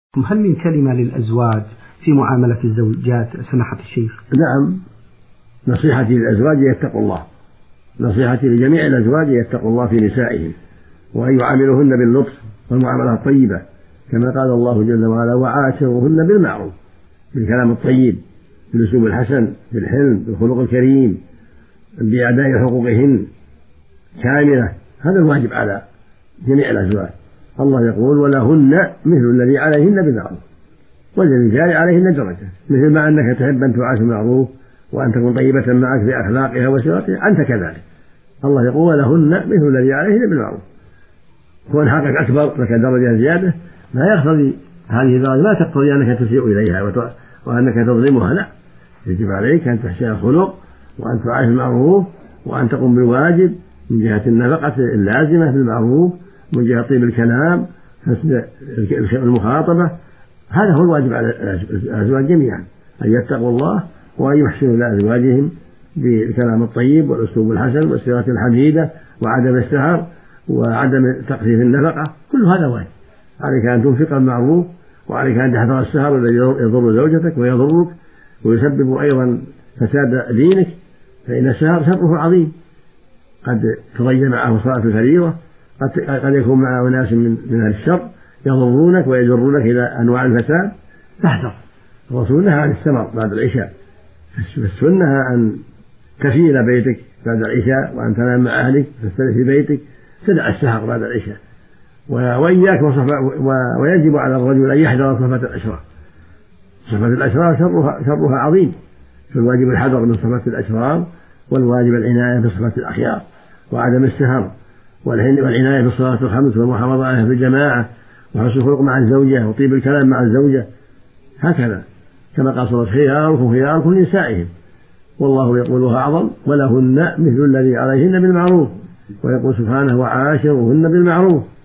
هل من كلمة للأزواج في معاملة الزوجات سماحة الشيخ؟ نعم، نصيحتي للأزواج يتقوا الله، نصيحتي لجميع الأزواج يتقوا الله في نسائهم وأن يعاملوهن باللطف والمعاملة الطيبة كما قال الله جل وعلا: وعاشروهن بالمعروف، بالكلام الطيب، بالأسلوب الحسن، بالحلم، بالخلق الكريم، بأداء حقوقهن كاملة. هذا الواجب على جميع الأزواج. الله يقول: ولهن مثل الذي عليهن بالمعروف وللرجال عليهن درجة، مثل ما أنك تحب أن تعاش بالمعروف وأن تكون طيبة معك في أخلاقها وسيرتها أنت كذلك. الله يقول: ولهن مثل الذي عليهن بالمعروف. كون حقك أكبر لك درجة زيادة لا يقتضي هذه الدرجة، لا تقتضي أنك تسيء إليها وأنك تظلمها، لا، يجب عليك أن تحسن الخلق وأن تعاش بالمعروف وأن تقوم بالواجب من جهة النفقة اللازمة بالمعروف، من جهة طيب الكلام، حسن المخاطبة. هذا هو الواجب على الأزواج جميعا، أن يتقوا الله وأن يحسنوا لأزواجهم بالكلام الطيب والأسلوب الحسن والسيرة الحميدة وعدم السهر وعدم تقصير النفقة. كل هذا واجب عليك، أن تنفق المعروف وعليك أن تحذر السهر الذي يضر زوجتك ويضرك ويسبب أيضا فساد دينك، فإن السهر شره عظيم، قد تضيع معه صلاة الفريضة، قد يكون معه ناس من الشر يضرونك ويجرونك إلى أنواع الفساد. فاحذر. الرسول نهى عن السمر بعد العشاء، فالسنة أن تفيل بيتك بعد العشاء وأن تنام مع أهلك تستريح في بيتك، تدع السهر بعد العشاء. وإياك ويجب على الرجل أن يحذر صفة الأشرار. صفة الأشرار شرها عظيم، فالواجب الحذر من صفة الأشرار، والواجب العناية بصفة الأخيار وعدم السهر والعناية بالصلاة الخمس والمحافظة عليها في الجماعة وحسن الخلق مع الزوجة وطيب الكلام مع الزوجة، هكذا كما قال صلى الله عليه وسلم: خياركم خياركم لنسائهم. والله يقول: وهو أعظم: ولهن مثل الذي عليهن بالمعروف. ويقول سبحانه: وعاشروهن بالمعروف.